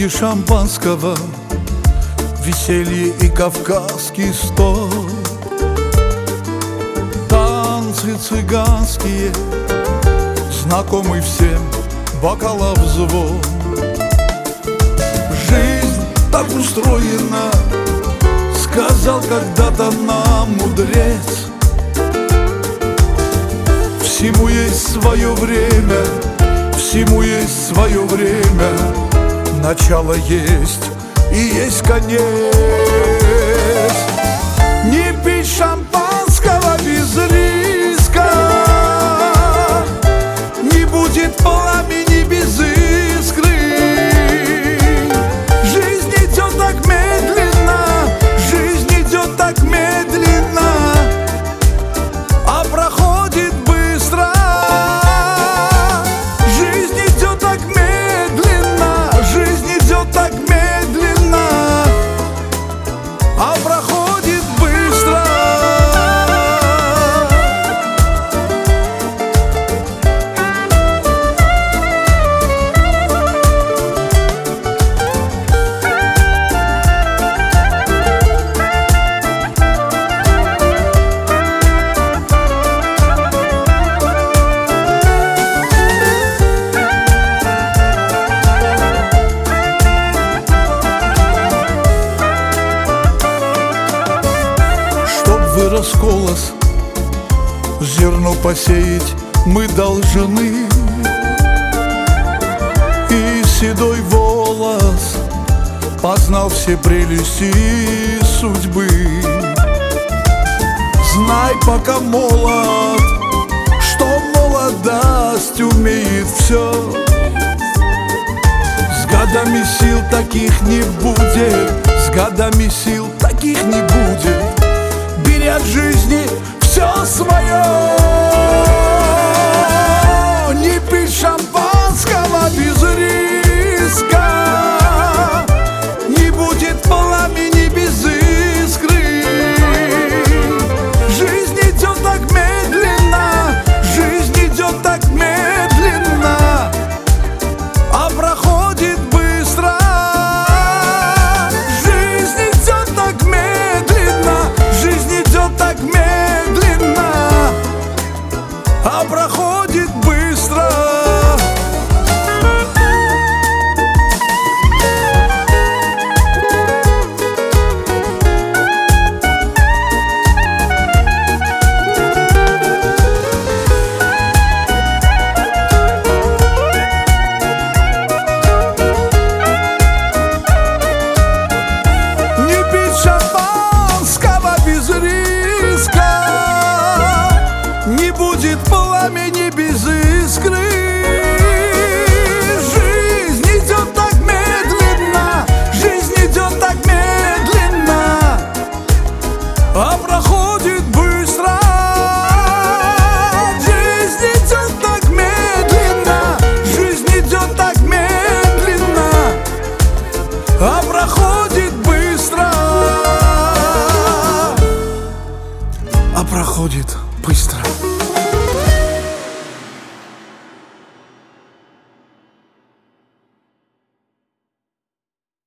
бутылки шампанского, веселье и кавказский стол, танцы цыганские, знакомый всем бокалов звон. Жизнь так устроена, сказал когда-то нам мудрец. Всему есть свое время, всему есть свое время. Начало есть и есть конец. Не пить шампанского без риска, не будет пламени без искры. Жизнь идет так медленно, жизнь идет так медленно, а проходит быстро. Жизнь идет так медленно, жизнь идет так медленно, а проходит быстро. Вырос колос, зерно посеять мы должны, и седой волос познал все прелести судьбы. Знай, пока молод, что молодость умеет все. С годами сил таких не будет, с годами сил таких не будет. Бери от жизни все свое. Не пить шампанского без риска, не будет пламени без искры. Жизнь идет так медленно, жизнь идет так медленно, а проходит быстро. Жизнь идет так медленно, жизнь идет так медленно, а проходит быстро. Не пить шампанского без риска, не будет пламени без искры. Жизнь идет так медленно, жизнь идет так медленно, а проходит быстро. Жизнь идет так медленно, жизнь идет так медленно, а проходит быстро, а проходит быстро.